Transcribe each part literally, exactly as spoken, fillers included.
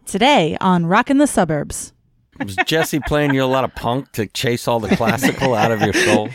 Today on Rockin' the Suburbs. Was Jesse playing you a lot of punk to chase all the classical out of your soul?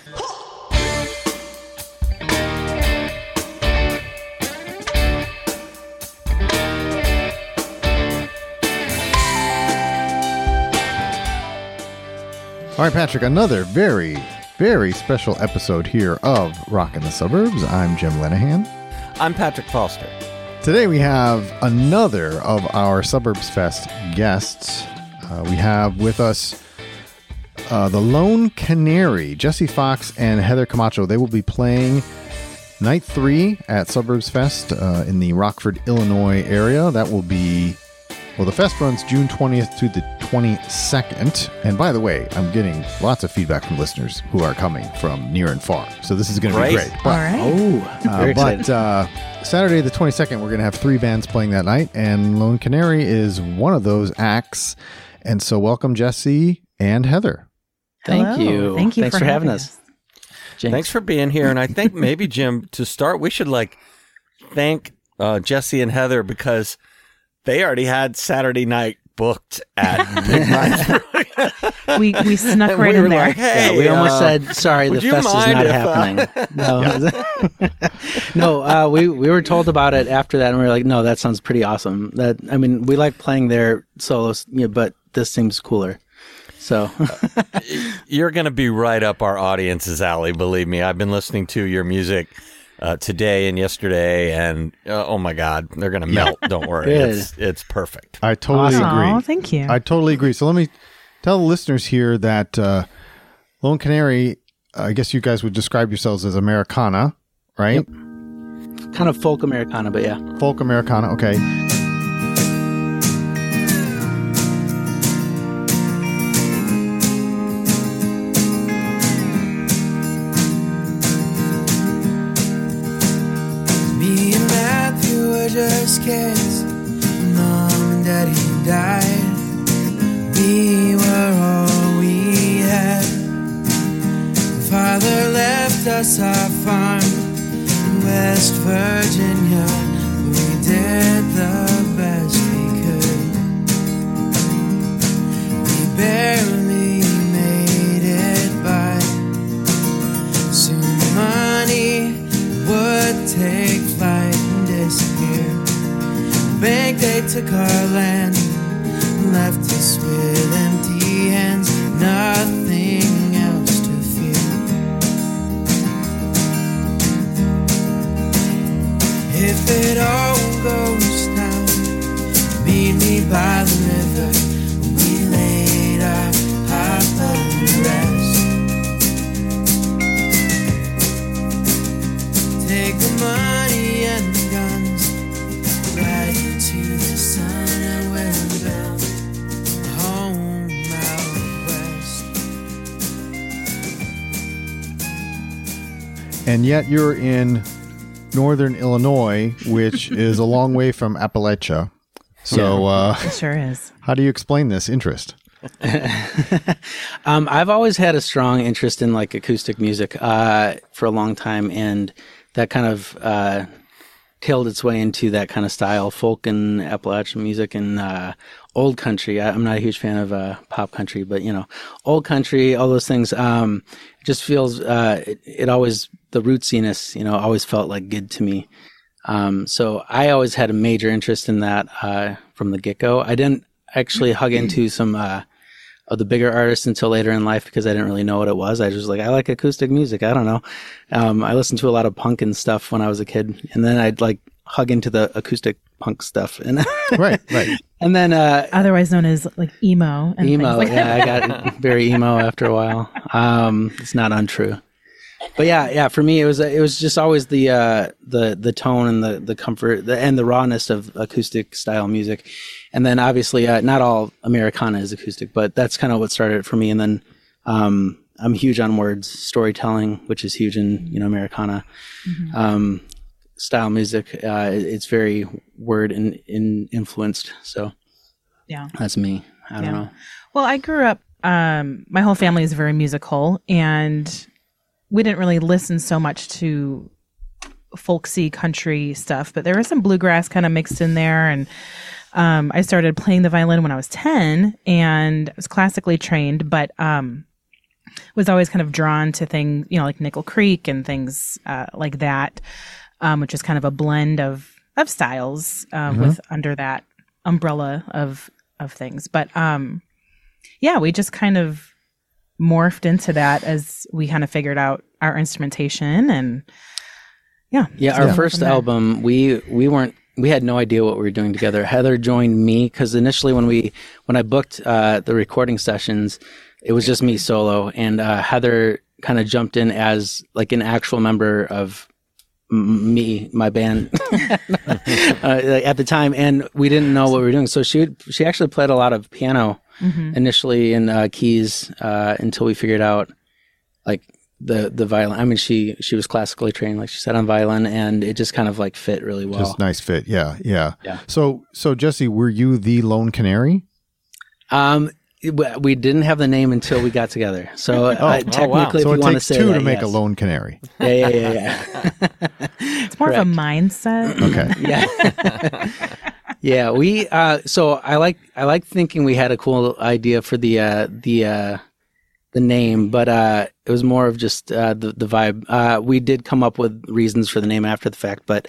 All right, Patrick, another very, very special episode here of Rockin' the Suburbs. I'm Jim Lenahan. I'm Patrick Foster. Today we have another of our Suburbs Fest guests. Uh, we have with us uh, the Lone Canary, Jesse Fox and Heather Camacho. They will be playing night three at Suburbs Fest uh, in the Rockford, Illinois area. That will be, well, the fest runs June twentieth to the twenty-second. And by the way, I'm getting lots of feedback from listeners who are coming from near and far. So this is going to be great. But, All right. Oh, uh, but uh, Saturday the twenty-second, we're going to have three bands playing that night. And Lone Canary is one of those acts. And so welcome, Jesse and Heather. Thank Hello. you. Thank you Thanks for for having having us. Jinx. Thanks for being here. And I think maybe, Jim, to start, we should like thank uh, Jesse and Heather because they already had Saturday night booked at Big Minds. we we snuck And right we in were there. like, hey, Yeah, we almost uh, said, sorry, the would you fest is mind not if, happening. uh, No, no uh, we, we were told about it after that, and we were like, no, that sounds pretty awesome. That I mean, we like playing their solos, you know, but this seems cooler. So You're going to be right up our audience's alley, believe me. I've been listening to your music uh, today and yesterday, and uh, oh my God, they're going to melt. Don't worry. Good. It's, it's perfect. I totally Awesome. agree. Aw, thank you. I totally agree. So let me tell the listeners here that uh, Lone Canary, I guess you guys would describe yourselves as Americana, right? Yep. Kind of folk Americana, but yeah. Folk Americana, okay. Me and Matthew were just kids when Mom and Daddy died. We were all we had. Father left us our farm in West Virginia. We did the best we could. We barely made it by. Soon money would take flight and disappear. The bank, they took our land and left us with empty hands, nothing else to fear. If it all goes down, meet me by the river. We laid our papa to rest. Take the money and the guns, right into the sun, and we'll build a home out west. And yet you're in northern Illinois, which is a long way from Appalachia. So uh, It sure is. how do you explain this interest? um, I've always had a strong interest in like acoustic music uh, for a long time, and that kind of uh, tailed its way into that kind of style, folk and Appalachian music and uh, old country. I, I'm not a huge fan of uh, pop country, but you know, old country, all those things. Um, it just feels uh, it, it always the rootsiness, you know, always felt like good to me. Um, so I always had a major interest in that uh, from the get-go. I didn't actually hug into some uh, of the bigger artists until later in life because I didn't really know what it was. I was just like, I like acoustic music. I don't know. Um, I listened to a lot of punk and stuff when I was a kid, and then I'd like hug into the acoustic punk stuff. And Right, right. and then uh, Otherwise known as like emo. And emo. things like Yeah, I got very emo after a while. Um, it's not untrue. But yeah, yeah. For me, it was it was just always the uh, the the tone and the the comfort the, and the rawness of acoustic style music, and then obviously uh, not all Americana is acoustic, but that's kind of what started it for me. And then um, I'm huge on words, storytelling, which is huge in you know Americana Mm-hmm. um, style music. Uh, it- it's very word in, in influenced. So Yeah. that's me. I don't Yeah. know. Well, I grew up, um, my whole family is very musical, and we didn't really listen so much to folksy country stuff, but there was some bluegrass kind of mixed in there, and Um, I started playing the violin when I was ten, and I was classically trained, but um, was always kind of drawn to things, you know, like Nickel Creek and things uh, like that, um, which is kind of a blend of of styles uh, Mm-hmm. with under that umbrella of of things. But um, yeah, we just kind of morphed into that as we kind of figured out our instrumentation, and yeah, Yeah, just our went first from there. album, we we weren't we had no idea what we were doing together. Heather joined me because initially when we when I booked uh, the recording sessions, it was just me solo, and uh, Heather kind of jumped in as like an actual member of m- me, my band uh, at the time, and we didn't know what we were doing. So she would, she actually played a lot of piano initially in uh, keys uh, until we figured out like the the violin. I mean, she she was classically trained, like she said, on violin, and it just kind of like fit really well. Just nice fit. Yeah, yeah. Yeah. So, so Jesse, were you the Lone Canary? Um, it- we didn't have the name until we got together. So uh, wow. technically, So if it you want to takes say two that, to make a yes. Lone Canary. Yeah, yeah, yeah, yeah. It's more of a mindset. Okay. yeah. yeah, we uh so I like I like thinking we had a cool idea for the uh the uh the name, but uh it was more of just uh the the vibe. Uh we did come up with reasons for the name after the fact, but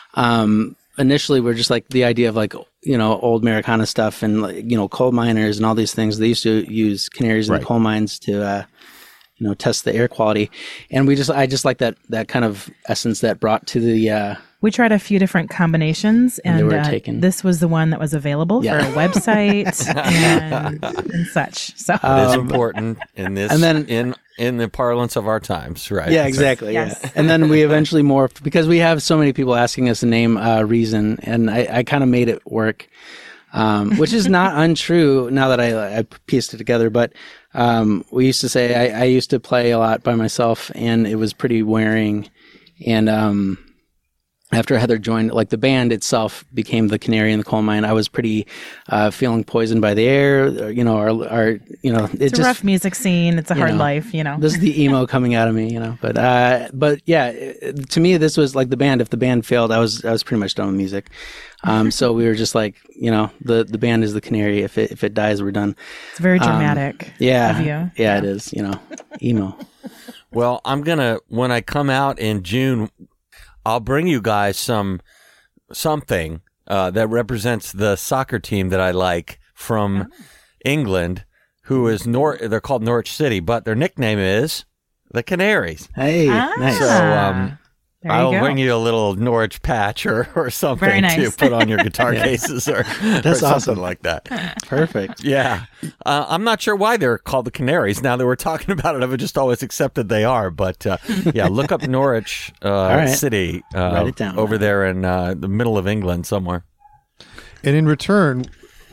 um initially we're just like the idea of like, you know, old Americana stuff and like, you know, coal miners and all these things. They used to use canaries in Right. the coal mines to uh you know, test the air quality. And we just I just like that that kind of essence that brought to the uh We tried a few different combinations, And and, they were uh, taken. this was the one that was available Yeah. for a website and, and such. So It is Um, important in this, and then- in in the parlance of our times, right? Yeah, exactly. Yes. Yeah. And then we eventually morphed because we have so many people asking us to name uh, Reason, and I, I kind of made it work, um, which is not untrue now that I, I pieced it together. But um, we used to say I, I used to play a lot by myself, and it was pretty wearing. And um, after Heather joined, like the band itself became the canary in the coal mine. I was pretty uh, feeling poisoned by the air. Or, you know, our, our you know, it it's a just rough music scene. It's a you hard know, life, you know. this is the emo coming out of me, you know. But uh, but yeah, it- to me, this was like the band. If the band failed, I was I was pretty much done with music. Um, so we were just like, you know, the the band is the canary. If it if it dies, we're done. It's very dramatic. Yeah, Of you. yeah, it is. You know, emo. Well, I'm gonna when I come out in June, I'll bring you guys some something uh, that represents the soccer team that I like from England, who is Nor. They're called Norwich City, but their nickname is the Canaries. Hey, Ah. nice. So um, There you I'll go. bring you a little Norwich patch or, or something Very nice. to put on your guitar cases or, or That's something awesome. like that. Perfect. Yeah. Uh, I'm not sure why they're called the Canaries. Now that we're talking about it, I've just always accepted they are. But uh, yeah, look up Norwich uh, right. City uh, Write it down. over there in uh, the middle of England somewhere. And in return,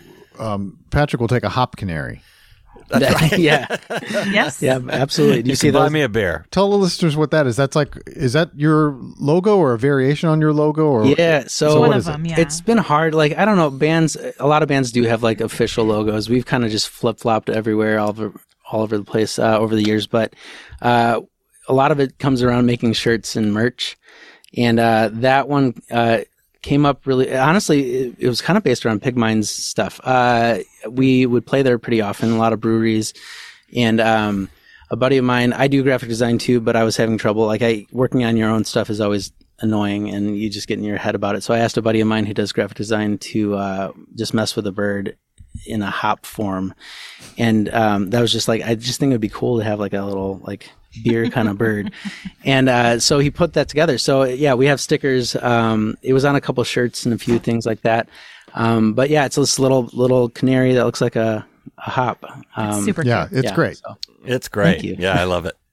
um, Patrick will take a hop canary. yeah, Yes. yeah, absolutely. Do you, You see can buy those? me a beer. Tell the listeners what that is. That's like, is that your logo or a variation on your logo? Or Yeah, so, So One what of is it? them, yeah. It's been hard. Like I don't know, bands. A lot of bands do have like official logos. We've kind of just flip flopped everywhere, all over all over the place uh, over the years. But uh, a lot of it comes around making shirts and merch, and uh, that one uh, came up really. Honestly, it, it was kind of based around Pigmine's stuff. Uh, we would play there pretty often, a lot of breweries, and um, a buddy of mine. I do graphic design too, but I was having trouble. Like I working on your own stuff is always annoying and you just get in your head about it. So I asked a buddy of mine who does graphic design to uh, just mess with a bird in a hop form. And um, that was just like, I just think it would be cool to have like a little like beer kind of bird. And uh, so he put that together. So yeah, we have stickers. Um, it was on a couple shirts and a few things like that. Um, but yeah, it's this little, little canary that looks like a, a hop. Um, It's super yeah, cute. it's yeah, great. so- It's great. Thank you. Yeah, I love it.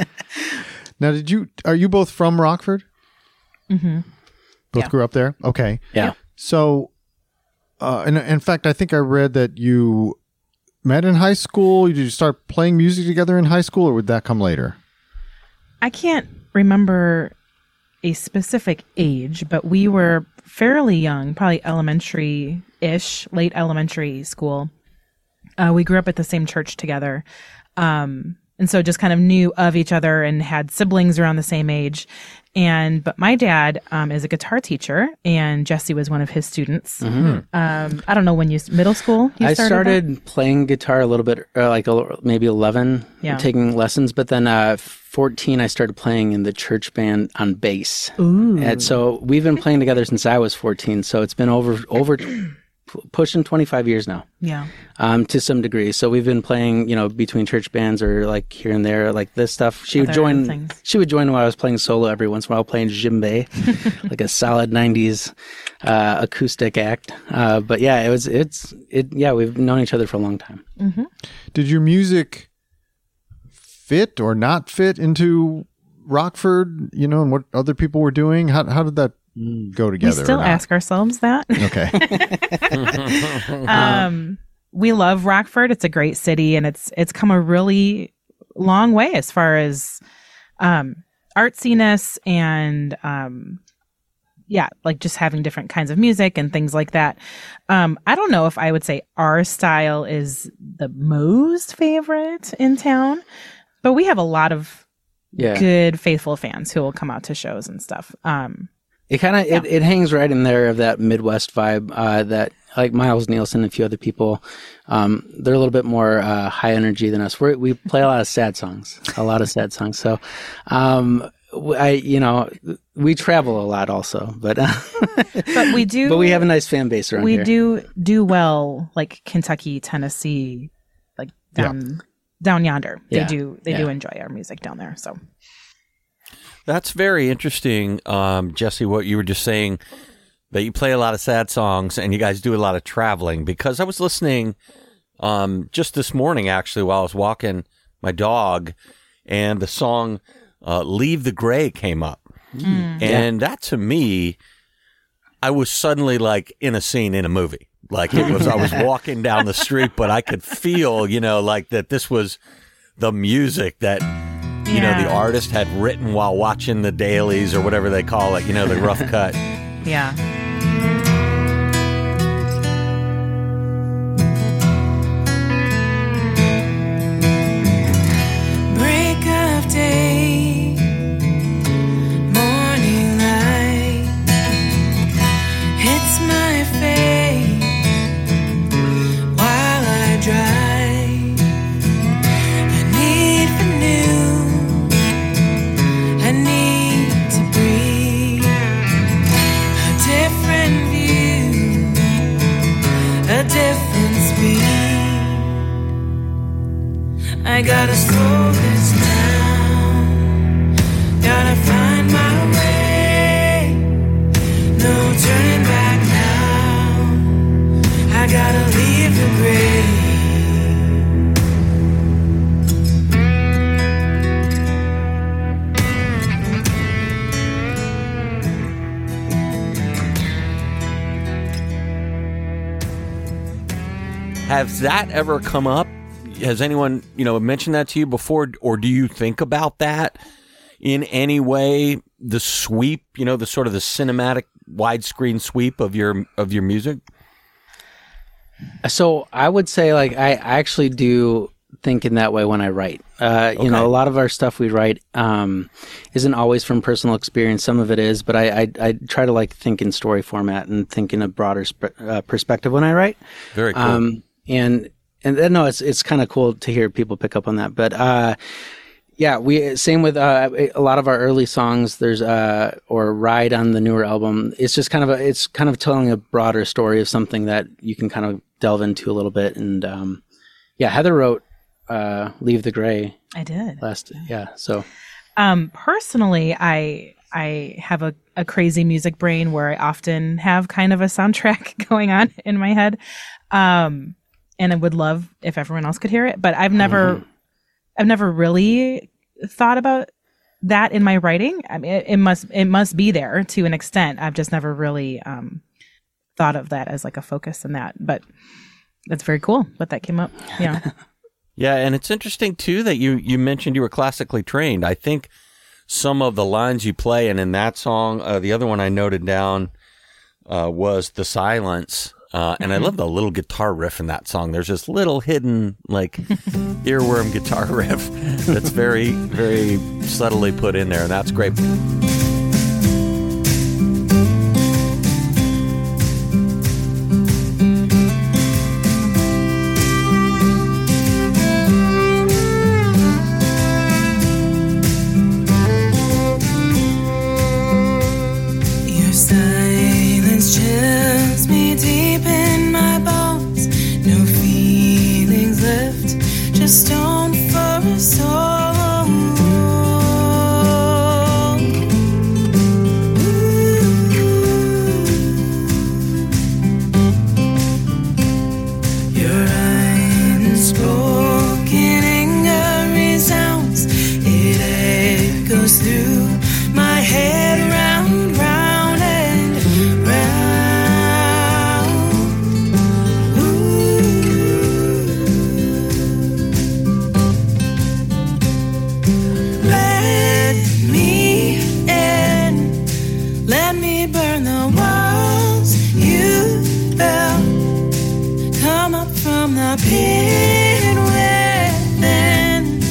Now, did you, are you both from Rockford? Mm-hmm. Both Yeah. grew up there? Okay. yeah. So, uh, and in fact, I think I read that you met in high school. Did you start playing music together in high school, or would that come later? I can't remember a specific age, but we were fairly young, probably elementary-ish, late elementary school. Uh, we grew up at the same church together. Um, and so just kind of knew of each other and had siblings around the same age. And but my dad um, is a guitar teacher, and Jesse was one of his students. Mm-hmm. Um, I don't know when you middle school. You I started, started that? playing guitar a little bit, uh, like a, maybe eleven, Yeah. taking lessons. But then uh, fourteen, I started playing in the church band on bass. Ooh. And so we've been playing together since I was fourteen. So it's been over over pushing twenty-five years now. Yeah. Um, to some degree. So we've been playing, you know, between church bands or like here and there, like this stuff. She would Other join. things. She would join while I was playing solo every once in a while, playing djembe, like a solid nineties uh, acoustic act. Uh, but yeah, it was. It's it. Yeah, we've known each other for a long time. Mm-hmm. Did your music fit or not fit into Rockford? You know, and what other people were doing? How how did that go together? We still or not? ask ourselves that. Okay. um, we love Rockford. It's a great city, and it's it's come a really long way as far as um, artsiness and um, yeah, like just having different kinds of music and things like that. Um, I don't know if I would say our style is the most favorite in town, but we have a lot of Yeah. good, faithful fans who will come out to shows and stuff. Um, It kind of it, it hangs right in there of that Midwest vibe uh, that like Miles Nielsen and a few other people. Um, they're a little bit more uh, high energy than us. We're, we play a lot of sad songs, a lot of sad songs. So, um, I you know we travel a lot also, but uh, but we do. but we have a nice fan base around we here. do do well, like Kentucky, Tennessee, like down down yonder. Yeah. They do they Yeah. do enjoy our music down there. So. That's very interesting, um, Jesse, what you were just saying, that you play a lot of sad songs and you guys do a lot of traveling. Because I was listening um, just this morning, actually, while I was walking my dog, and the song uh, Leave the Gray came up. Mm. And that, to me, I was suddenly like in a scene in a movie. Like it was, I was walking down the street, but I could feel, you know, like that this was the music that... You know, the Yeah. artist had written while watching the dailies or whatever they call it, you know, the rough cut. Yeah. Break of day, morning light hits my face while I drive. I need for new, I need to breathe a different view, a different speed. I gotta slow this down, gotta find my way, no turning back now, I gotta leave the grave. Has that ever come up? Has anyone, you know, mentioned that to you before? Or do you think about that in any way? The sweep, you know, the sort of the cinematic widescreen sweep of your of your music? So I would say, like, I actually do think in that way when I write. Uh, you Okay. know, a lot of our stuff we write um, isn't always from personal experience. Some of it is, but I, I, I try to like think in story format and think in a broader sp- uh, perspective when I write. Very cool. Um, and and then, no, it's it's kind of cool to hear people pick up on that. But uh, yeah, we same with uh, a lot of our early songs. There's uh, or Ride on the newer album. It's just kind of a, it's kind of telling a broader story of something that you can kind of delve into a little bit. And um, yeah, Heather wrote uh, "Leave the Gray" I did. last. Yeah, so Um, personally, I I have a, a crazy music brain where I often have kind of a soundtrack going on in my head. Um, and I would love if everyone else could hear it, but I've never, Mm-hmm. I've never really thought about that in my writing. I mean, it, it must, it must be there to an extent. I've just never really, um, thought of that as like a focus in that, but that's very cool. But that came up. Yeah. Yeah, and it's interesting, too, that you, you mentioned you were classically trained. I think some of the lines you play, and in that song, uh, the other one I noted down uh, was The Silence. Uh, and I love the little guitar riff in that song. There's this little hidden, like, earworm guitar riff that's very, very subtly put in there, and that's great. Your silence chills me deep in my bones. No feelings left, just stone for a soul. Your unspoken anger resounds. It echoes through my head, round, round and round. Ooh. Let me in. Let me burn the walls you built. Come up from the pit within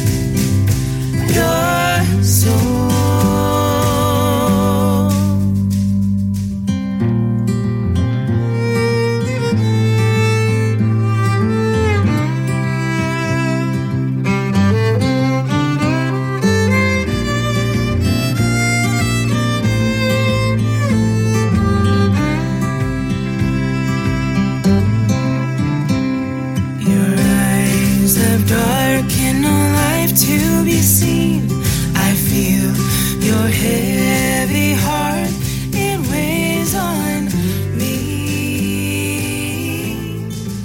your soul. Your eyes have darkened, no life to be seen. I feel your heavy heart, it weighs on me.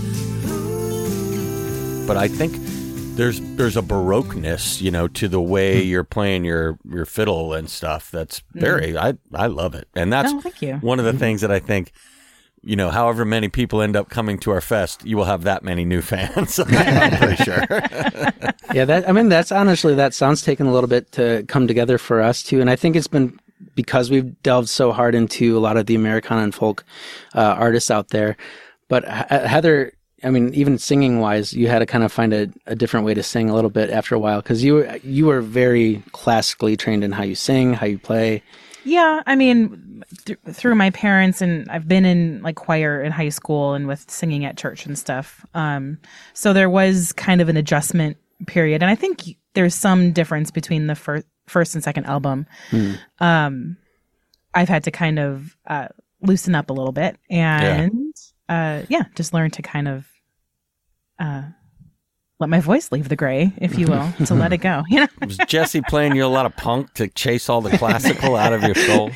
Ooh. But I think there's there's a baroqueness, you know, to the way you're playing your, your fiddle and stuff. That's very, I, I love it. And that's Oh, thank you. one of the things that I think, you know, however many people end up coming to our fest, you will have that many new fans. I'm pretty sure. Yeah, that I mean, that's honestly, that sounds taken a little bit to come together for us too. And I think it's been because we've delved so hard into a lot of the Americana and folk uh, artists out there. But H- Heather, I mean, even singing wise, you had to kind of find a, a different way to sing a little bit after a while, because you were, you were very classically trained in how you sing, how you play. Yeah, I mean, th- through my parents, and I've been in like choir in high school and with singing at church and stuff. Um, so there was kind of an adjustment period, and I think there's some difference between the first, first and second album. Hmm. Um, I've had to kind of uh, loosen up a little bit, and yeah, uh, yeah just learn to kind of uh, let my voice leave the gray, if you will, to let it go. You know. Was Jesse playing you a lot of punk to chase all the classical out of your soul?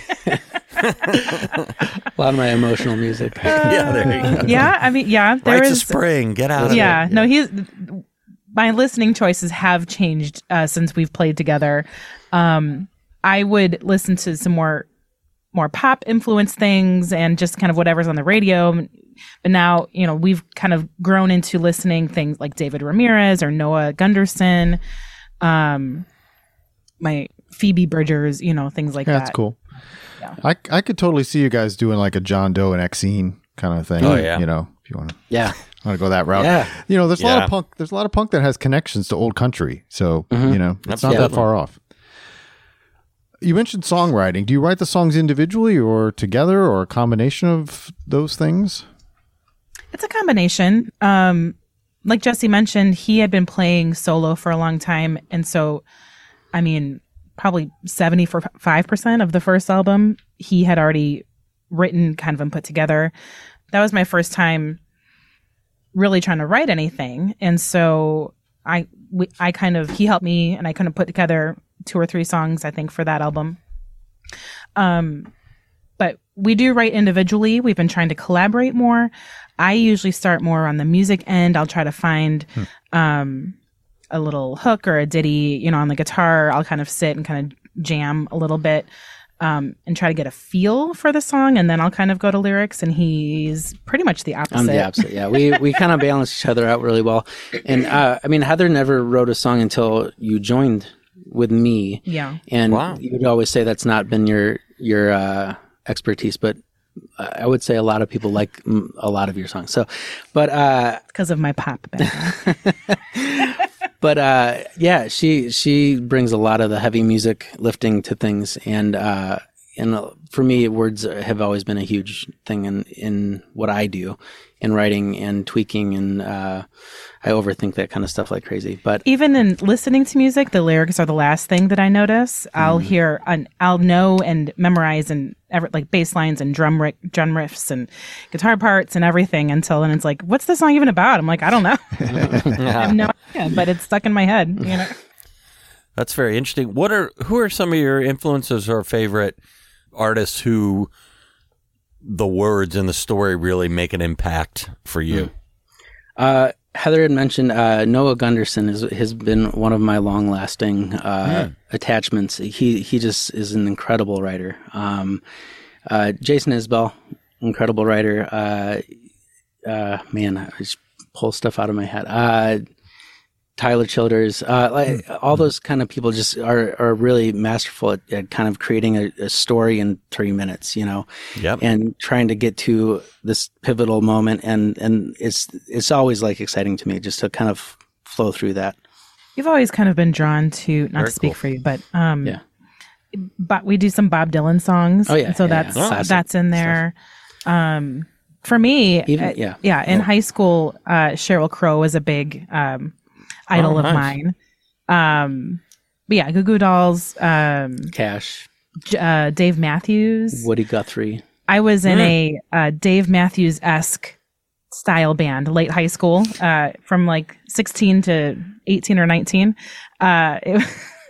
A lot of my emotional music. Yeah, there you go. Yeah, I mean, yeah, there Rites is. of Spring, get out of Yeah, it. no, he's. My listening choices have changed uh, since we've played together. Um, I would listen to some more, more pop influenced things and just kind of whatever's on the radio. But now, you know, we've kind of grown into listening things like David Ramirez or Noah Gunderson, um, my Phoebe Bridgers, you know, things like Yeah, that. that's cool. Yeah. I I could totally see you guys doing like a John Doe and Exene kind of thing. Oh, yeah. You know, if you want to Yeah. want to go that route. Yeah. You know, there's a lot Yeah. of punk. There's a lot of punk that has connections to old country. So Mhm. you know, it's not that Absolutely. far off. You mentioned songwriting. Do you write the songs individually or together, or a combination of those things? It's a combination. Um, like Jesse mentioned, he had been playing solo for a long time. And so, I mean, probably seventy-five percent of the first album, he had already written kind of and put together. That was my first time really trying to write anything. And so I, we, I kind of, he helped me and I kind of put together two or three songs, I think, for that album. Um, but we do write individually. We've been trying to collaborate more. I usually start more on the music end. I'll try to find um, a little hook or a ditty, you know, on the guitar. I'll kind of sit and kind of jam a little bit um, and try to get a feel for the song. And then I'll kind of go to lyrics, and he's pretty much the opposite. I'm the opposite. Yeah, we we kind of balance each other out really well. And uh, I mean, Heather never wrote a song until you joined with me. Yeah. And Wow. you would always say that's not been your your uh, expertise, but I would say a lot of people like mm, a lot of your songs. So, but uh, because of my pop background. but uh, yeah, she she brings a lot of the heavy music lifting to things, and uh, and uh, for me, words have always been a huge thing in in what I do, in writing and tweaking, and uh, I overthink that kind of stuff like crazy. But even in listening to music, the lyrics are the last thing that I notice. I'll hear, an, I'll know and memorize and ever, like bass lines and drum riff, drum riffs and guitar parts and everything until then it's like, what's the song even about? I'm like, I don't know. I have no idea, but it's stuck in my head. You know. That's very interesting. What are who are some of your influences or favorite artists who the words and the story really make an impact for you? Uh, Heather had mentioned uh, Noah Gunderson is, has been one of my long-lasting uh, mm. attachments. He he just is an incredible writer. Um, uh, Jason Isbell, incredible writer. Uh, uh, man, I just pull stuff out of my head. Uh, Tyler Childers, uh, like all those kind of people just are, are really masterful at, at kind of creating a, a story in three minutes, you know, yep. and trying to get to this pivotal moment. And, and it's, it's always like exciting to me just to kind of flow through that. You've always kind of been drawn to, not Very to speak cool. for you, but, um, yeah. but we do some Bob Dylan songs. Oh yeah. So yeah, that's, yeah. that's in there. Um, for me, Even, uh, yeah. yeah, in Oh. high school, uh, Sheryl Crow was a big, um, idol Oh, of nice. mine. Um, but yeah, Goo Goo Dolls, um, Cash, J- uh, Dave Matthews. Woody Guthrie. I was in Mm. a uh, Dave Matthews-esque style band, late high school, uh, from like sixteen to eighteen or nineteen. Uh, it,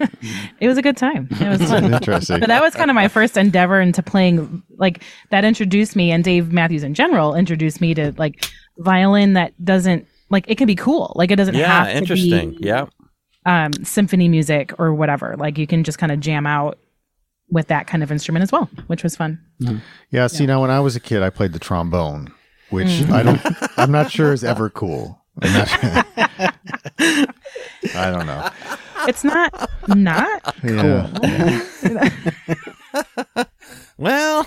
it was a good time. It was fun. Interesting. But that was kind of my first endeavor into playing, like that introduced me, and Dave Matthews in general introduced me to like violin that doesn't, like it can be cool. Like it doesn't Yeah, have interesting. to be Yeah. um, symphony music or whatever. Like you can just kind of jam out with that kind of instrument as well, which was fun. Yeah, see, now when I was a kid, I played the trombone, which I don't, I'm not sure is ever cool. I'm not- I don't know. It's not not Yeah. Well,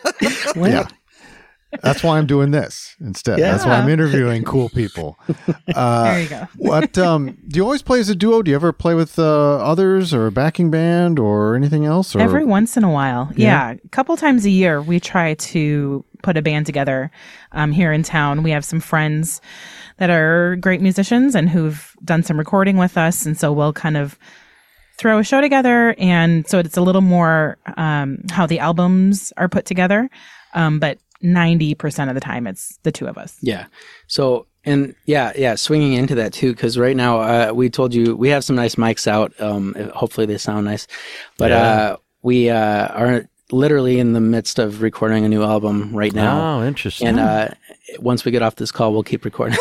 Yeah. That's why I'm doing this instead. That's why I'm interviewing cool people. Uh, There you go. what um, do you always play as a duo? Do you ever play with uh, others or a backing band or anything else? Or? Every once in a while. Yeah. A couple times a year, we try to put a band together um, here in town. We have some friends that are great musicians and who've done some recording with us. And so we'll kind of throw a show together. And so it's a little more um, how the albums are put together. Um, but ninety percent of the time, it's the two of us. Yeah. So, and yeah, yeah, swinging into that too, because right now uh, we told you we have some nice mics out. Um, hopefully they sound nice, but Yeah. uh, we uh, are literally in the midst of recording a new album right now. oh, interesting. And uh, once we get off this call, we'll keep recording.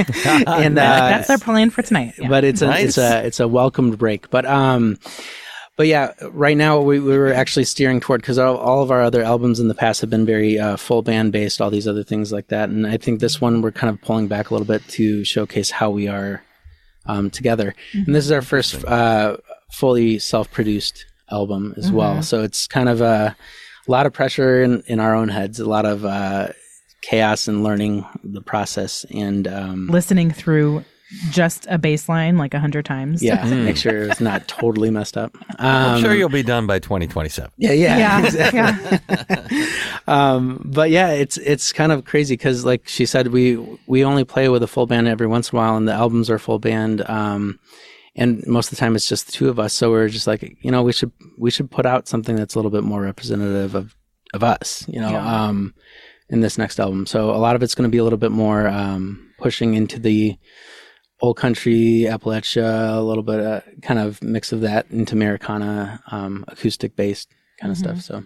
and uh, That's our plan for tonight. Yeah. but it's a Nice. it's a it's a welcomed break. But um, but yeah, right now we, we were actually steering toward, because all, all of our other albums in the past have been very uh, full band based, all these other things like that. And I think this one we're kind of pulling back a little bit to showcase how we are um, together. And this is our first uh, fully self produced album as well. So it's kind of a, a lot of pressure in, in our own heads, a lot of uh, chaos and learning the process, and um, Listening through just a bass line like a hundred times. yeah, make sure it's not totally messed up. Um, I'm sure you'll be done by twenty twenty-seven. yeah, yeah, Yeah. exactly. Yeah. Um, but yeah, it's it's kind of crazy because, like she said, we we only play with a full band every once in a while, and the albums are full band. Um, and most of the time, it's just the two of us. So we're just like, you know, we should we should put out something that's a little bit more representative of of us, you know, Yeah. um, in this next album. So a lot of it's going to be a little bit more um, pushing into the old country, Appalachia, a little bit of kind of mix of that into Americana, um, acoustic based kind of stuff. So.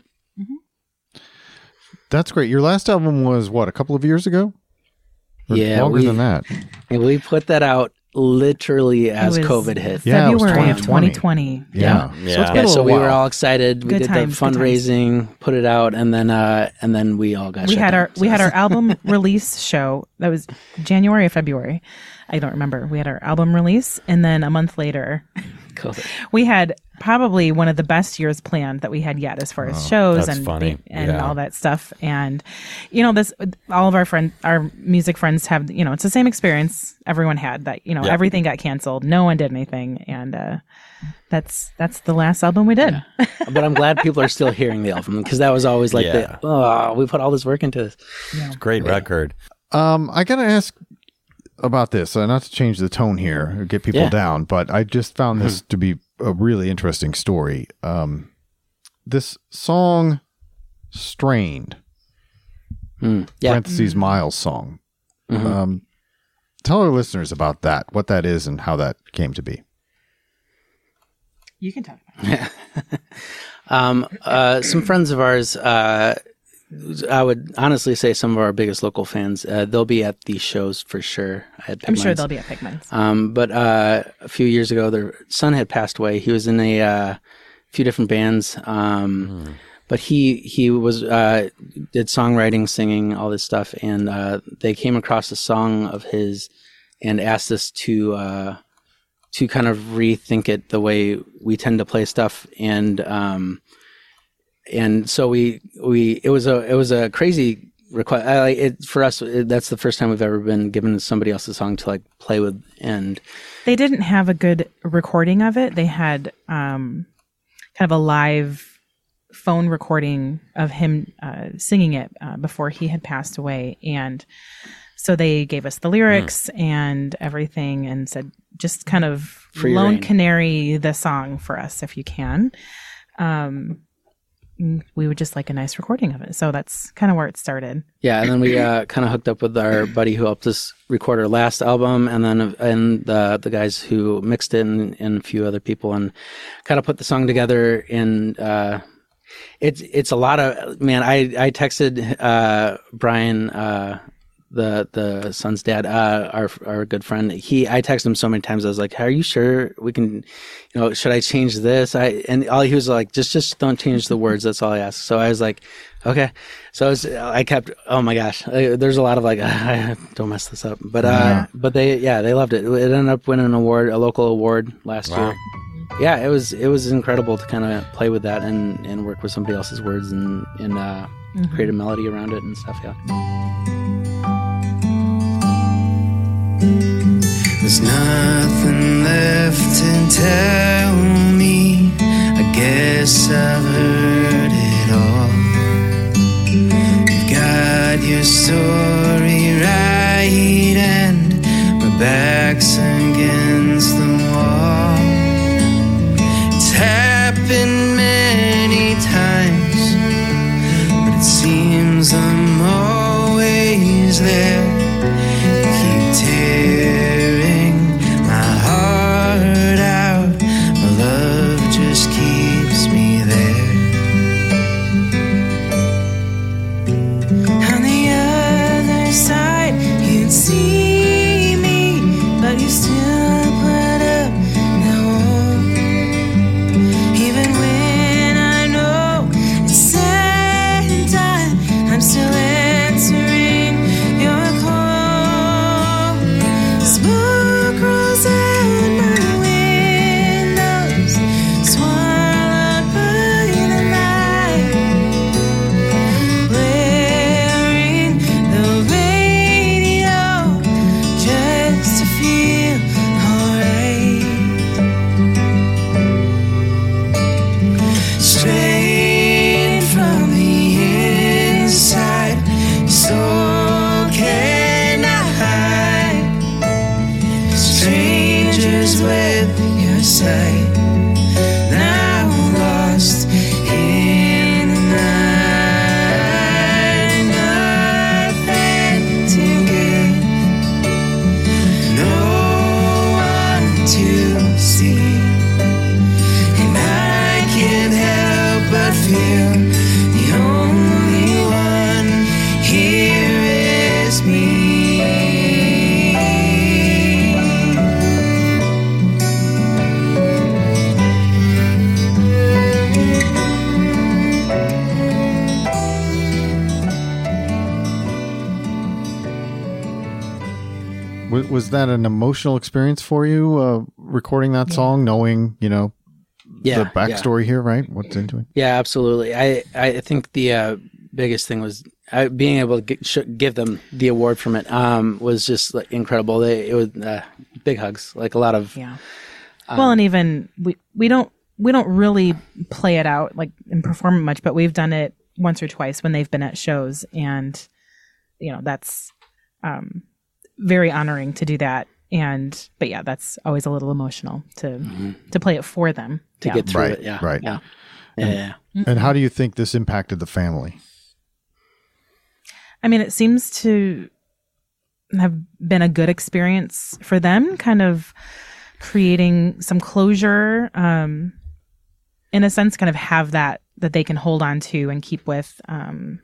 That's great. Your last album was what, a couple of years ago? Or Yeah, longer we- than that. And we put that out literally as It was COVID hit. Yeah, it was February of twenty twenty twenty. Yeah. Yeah. So it's been Yeah, a Yeah, so little we were while. all excited. We Good did times, the good times. fundraising, put it out, and then uh, and then we all got. We shut had down. our we had our album release show. That was January or February. I don't remember. We had our album release, and then a month later, COVID. we had probably one of the best years planned that we had yet, as far as shows that's and funny. and Yeah. all that stuff. And you know, this all of our friends, our music friends, have you know, it's the same experience everyone had. That you know, Yeah. everything got canceled, no one did anything, and uh, that's that's the last album we did. But I'm glad people are still hearing the album, because that was always like Yeah. the oh, we put all this work into this. It's a great record. Um, I gotta ask about this, uh, not to change the tone here, or get people Yeah. down, but I just found this to be a really interesting story. Um, this song, "Strained," Mm, yeah. parentheses Miles song. Um, tell our listeners about that, what that is, and how that came to be. You can talk about it. Um, uh, some friends of ours, uh, I would honestly say some of our biggest local fans, uh, they'll be at these shows for sure. At I'm sure Pigments. they'll be at Pigments. Um, but uh, a few years ago, their son had passed away. He was in a uh, few different bands, um, but he he was uh, did songwriting, singing, all this stuff, and uh, they came across a song of his and asked us to uh, to kind of rethink it the way we tend to play stuff, and um, and so we we it was a it was a crazy request. I, like it for us. It, that's the first time we've ever been given somebody else's song to like play with, and They didn't have a good recording of it. They had um, kind of a live phone recording of him uh, singing it uh, before he had passed away. And so they gave us the lyrics and everything and said, just kind of Free Lone reign. Canary the song for us if you can. Um, we would just like a nice recording of it. So that's kind of where it started. yeah, and then we uh, kind of hooked up with our buddy who helped us record our last album, and then and the the guys who mixed it, and, and a few other people, and kind of put the song together. And uh, it's it's a lot of man. I I texted uh, Brian. Uh, the the son's dad, uh, our our good friend. He I texted him so many times. I was like, "Are you sure we can? You know, should I change this?" I and all he was like, "Just just don't change the words." That's all I asked. So I was like, "Okay." So I, was, I kept. Oh my gosh, I, there's a lot of like, don't mess this up. But uh, Yeah. but they yeah they loved it. It ended up winning an award, a local award last Wow. year. Yeah, it was it was incredible to kind of play with that and and work with somebody else's words and and uh, create a melody around it and stuff. Yeah. There's nothing left to tell me. I guess I've heard it all. You've got your story right, and my back's against the wall. It's happened many times, but it seems I'm always there. Keep tearing my heart out. My love just keeps me there. On the other side, you'd see me, but you still put up the wall. Even when I know it's sad and done, I'm still answering your call. Smoke rolls out my windows, swallowed by the night. Blaring the radio just to feel alright. Straight from the inside, your soul cannot hide. Strangers with your sight, now lost in the night. Nothing to give, no one to see, and I can't help but feel the only one here is me. Was, was that an emotional experience for you, uh, recording that song, knowing, you know, Yeah, the backstory here, right? What's into it? Yeah, absolutely. I, I think the uh, biggest thing was uh, being able to get, sh- give them the award from it um, was just like, incredible. They, it was uh, big hugs, like a lot of. Yeah. Well, and even we, we don't we don't really play it out like and perform it much, but we've done it once or twice when they've been at shows, and you know that's um, very honoring to do that. And but yeah, that's always a little emotional to mm-hmm. to play it for them to yeah. get through right, it. Yeah, right. Yeah, and, yeah. yeah. And how do you think this impacted the family? I mean, it seems to have been a good experience for them, kind of creating some closure. Um, in a sense, kind of have that that they can hold on to and keep with. Um,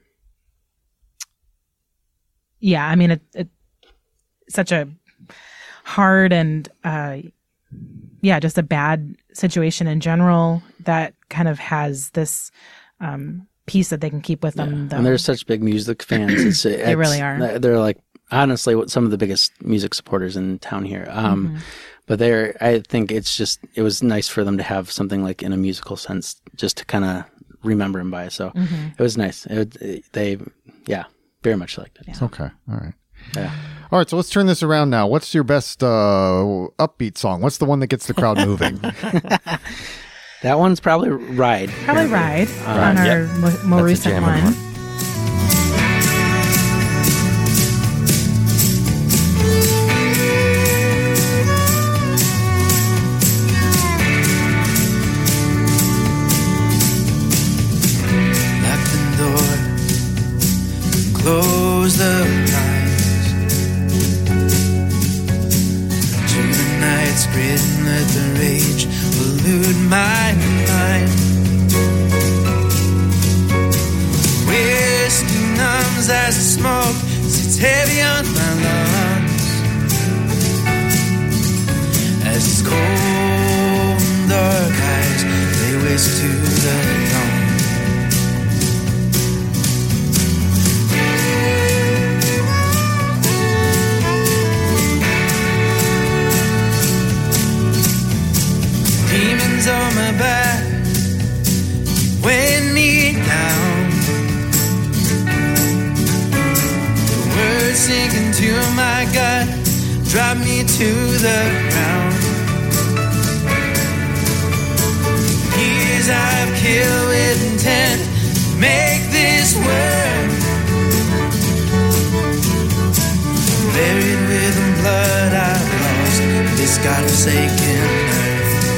yeah, I mean, it, it such a hard and uh, yeah, just a bad situation in general that kind of has this um, piece that they can keep with yeah. them. Though. And they're such big music fans. It's, they it's, really are. They're like honestly what some of the biggest music supporters in town here. Um, mm-hmm. But they're, I think it's just, it was nice for them to have something like in a musical sense, just to kind of remember him by. So mm-hmm. it was nice. It, it, they, yeah, very much liked it. Yeah. Okay. All right. Yeah. All right. So let's turn this around now. What's your best uh, upbeat song? What's the one that gets the crowd moving? That one's probably Ride. Probably Ride uh, on our yep. mo- more That's recent one. one. Close the blinds to the night's grid and let the rage elude my mind. Whiskey numbs as the smoke sits heavy on my lungs, as his cold and dark eyes lay waste to the dawn. On my back, weighing me down. The words sink into my gut, drop me to the ground. Years I've killed with intent to make this work. Buried with the blood I've lost in this godforsaken earth.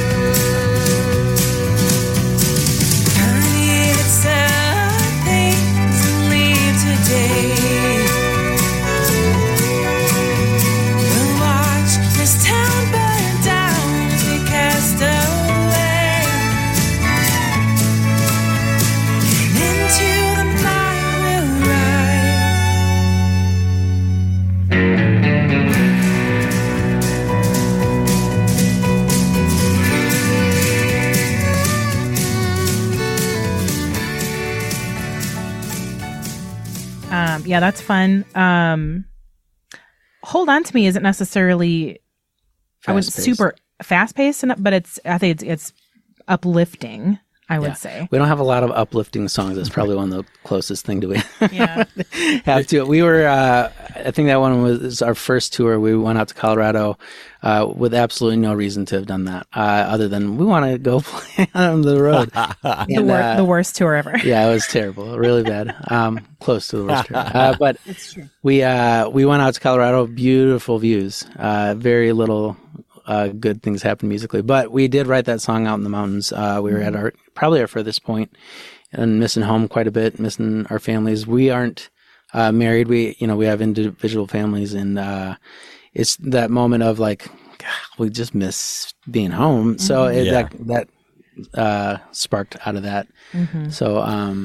Um, yeah, that's fun. Um, Hold On to Me isn't necessarily, I was super fast paced, but it's, I think it's, it's uplifting, I would yeah. say. We don't have a lot of uplifting songs. It's probably one of the closest thing to we yeah. have to it. We were, uh, I think that one was our first tour. We went out to Colorado uh, with absolutely no reason to have done that, uh, other than we want to go play on the road. and, the, wor- uh, the worst tour ever. Yeah, it was terrible, really bad. Um, close to the worst tour. Uh, but we uh, we went out to Colorado. Beautiful views. Uh, very little uh, good things happened musically, but we did write that song out in the mountains. Uh, we were mm-hmm. at our probably our furthest point, and missing home quite a bit, missing our families. We aren't uh, married. We you know we have individual families, and uh, it's that moment of like, God, we just miss being home. Mm-hmm. So it, yeah. that that uh, sparked out of that. Mm-hmm. So um,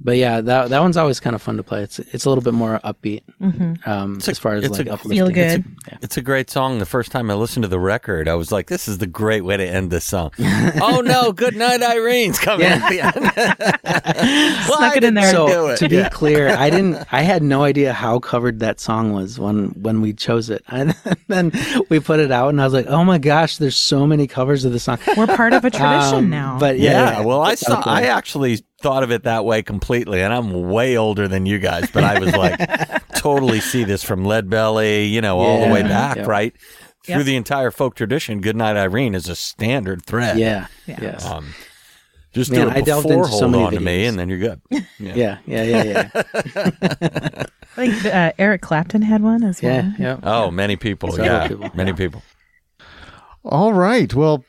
but yeah, that that one's always kind of fun to play. It's it's a little bit more upbeat um, a- as far as it's like a- uplifting. Feel good. It's a great song. The first time I listened to the record, I was like, this is the great way to end this song. Oh, no. Good night, Irene's coming Yeah. at the end. Why Snuck it in did there. they do So it? to be Yeah. clear, I didn't. I had no idea how covered that song was when when we chose it, and then we put it out, and I was like, "Oh my gosh, there's so many covers of the song." We're part of a tradition Um, now. But Yeah, yeah, well, I it's saw. out there. I actually thought of it that way completely, and I'm way older than you guys. But I was like, totally see this from Lead Belly, you know, all the way Yeah, back, yeah. right through Yep. the entire folk tradition. Goodnight, Irene is a standard thread. yeah, Yeah. yes. Um, just Man, do it I delved before into so Hold many On to Me, videos. and then you're good. yeah, yeah, yeah, yeah, I think uh, Eric Clapton had one as well. yeah, yeah. Oh, many people. Several Yeah, people, many yeah. people. All right. Well,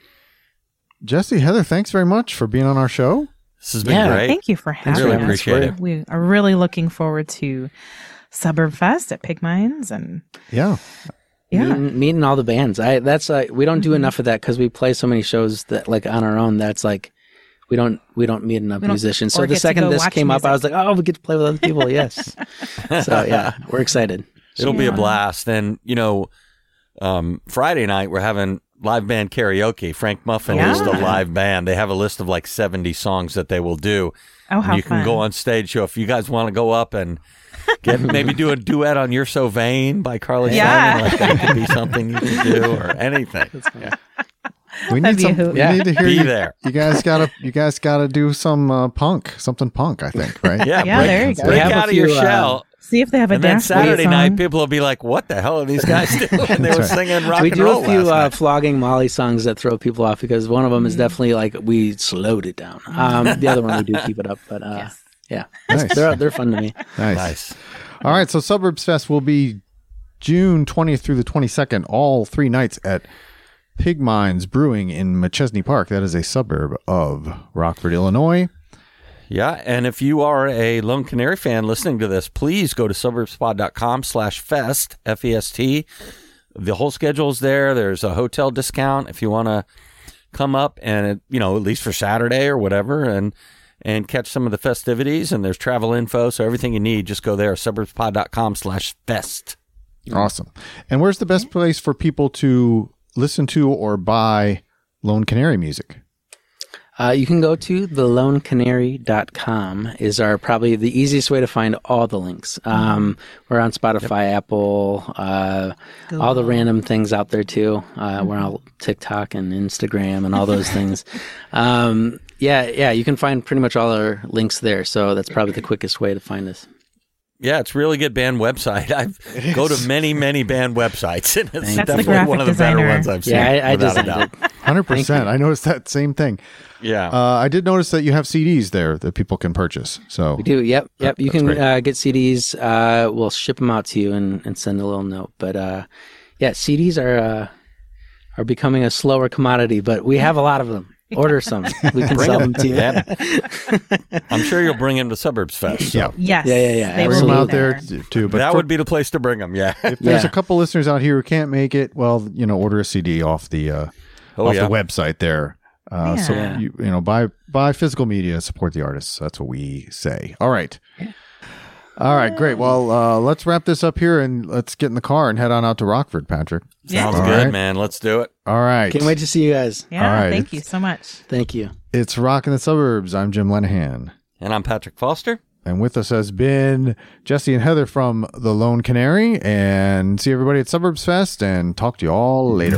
Jesse, Heather, thanks very much for being on our show. This has been Yeah, great. Thank you for Thanks having really us. for appreciate having it. us. We are really looking forward to Suburb Fest at Pig Mines, and Yeah. yeah, Meeting, meeting all the bands. I that's uh, we don't do enough of that because we play so many shows that like on our own. That's like we don't we don't meet enough We don't- musicians. or So the get to second go this watch came up, I was music. like, oh, we get to play with other people. Yes. So yeah, we're excited. It'll be a Yeah. blast. And, you know, um, Friday night, we're having live band karaoke. Frank Muffin is the Yeah. live band. They have a list of like seventy songs that they will do. oh how And you fun! can go on stage. So if you guys want to go up and get maybe do a duet on You're So Vain by Carly Yeah. Simon, like that could be something you could do or anything. Yeah. We That'd need be a some. hoot. We Yeah. need to hear Be you. there. You guys gotta. You guys gotta do some uh, punk. Something punk. I think. Right. Yeah, Yeah, break, there you go. break We have a out of your few, uh, shell. See if they have a And then Daft Saturday Punk night, song. people will be like, what the hell are these guys doing? And they were That's right. singing rock we and do roll a few last uh, night. flogging Molly songs that throw people off because one of them is definitely like we slowed it down. Um, the other one we do keep it up, but uh, Yes. yeah, Nice. they're they're fun to me. Nice. Nice. All right. So Suburbs Fest will be June twentieth through the twenty-second, all three nights at Pig Mines Brewing in Machesney Park. That is a suburb of Rockford, Illinois. Yeah, and if you are a Lone Canary fan listening to this, please go to suburbspod.com slash fest, F E S T. The whole schedule's there. There's a hotel discount if you want to come up and, you know, at least for Saturday or whatever, and and catch some of the festivities. And there's travel info, so everything you need, just go there, suburbspod.com slash fest. Awesome. And where's the best place for people to listen to or buy Lone Canary music? Uh, you can go to the lone canary dot com is our probably the easiest way to find all the links. Um, we're on Spotify, Apple, uh, all the random things out there too. Uh, We're on TikTok and Instagram and all those things. Um, yeah, yeah, you can find pretty much all our links there. So that's probably the quickest way to find us. Yeah, it's a really good band website. I go to many, many band websites, and it's That's the definitely graphic one of the designer. better ones I've seen. Yeah, I, I without a designed doubt. it. one hundred percent. I noticed that same thing. Yeah. Uh, I did notice that you have C Ds there that people can purchase. So We do. Yep. Yep. You That's can great. uh, get C Ds. Uh, we'll ship them out to you and, and send a little note. But uh, yeah, C Ds are uh, are becoming a slower commodity, but we have a lot of them. Order some. We can Bring sell them. them to you. Yeah. I'm sure you'll bring him to Suburbs Fest. So yeah, Yes. Yeah, yeah, yeah. They bring will them be out there t- too. But that for- would be the place to bring them. Yeah. if there's Yeah. a couple listeners out here who can't make it, well, you know, order a C D off the uh, Oh, off yeah. the website there. Uh, So Yeah. you you know, buy buy physical media, support the artists. That's what we say. All right. All right, great. Well, uh, let's wrap this up here and let's get in the car and head on out to Rockford, Patrick. Sounds All good, right. man. Let's do it. All right. Can't wait to see you guys. Yeah. All right, Thank it's- you so much. Thank you. It's Rock in the Suburbs. I'm Jim Lenahan. And I'm Patrick Foster. And with us has been Jesse and Heather from the Lone Canary. And see everybody at Suburbs Fest and talk to you all later.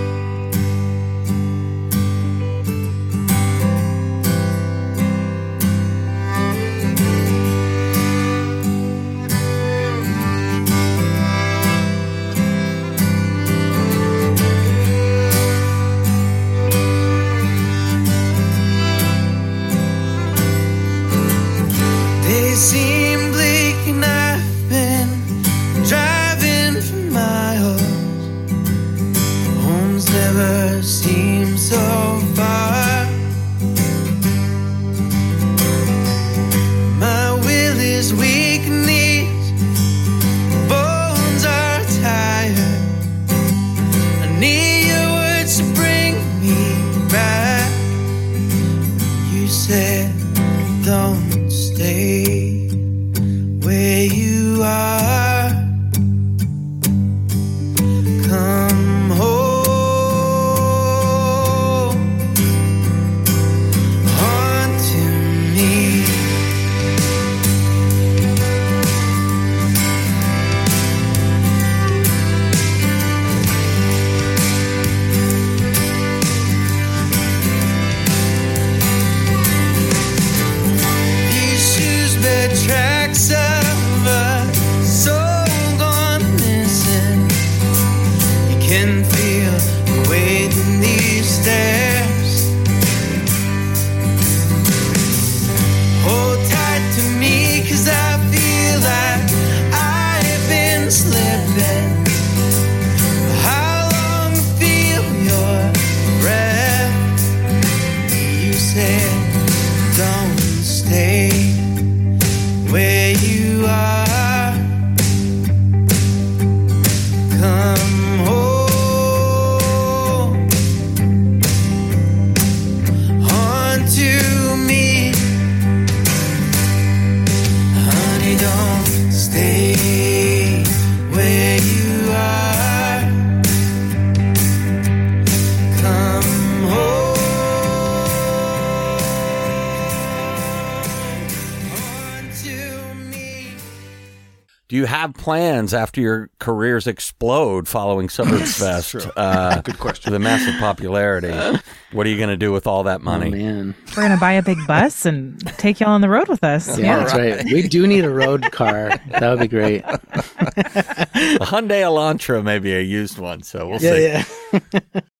They seem bleak and I've been driving for miles. Homes never seem so far. My will is weak and these bones are tired. I need your words to bring me back. You said don't stay. can feel the weight in these stairs. Hold tight to me, 'cause I feel like I've been slipping. How long to feel your breath? You said don't stay where you are. Come home onto me. Honey, don't stay where you are. Come home onto me. Do you have plans after your careers explode following Suburbs Fest? True. Uh, Good question. To the massive popularity. What are you going to do with all that Oh, money? man. We're gonna buy a big bus and take y'all on the road with us. Yeah, that's right. We do need a road car. That would be great. A Hyundai Elantra may be a used one, so we'll see. Yeah, yeah.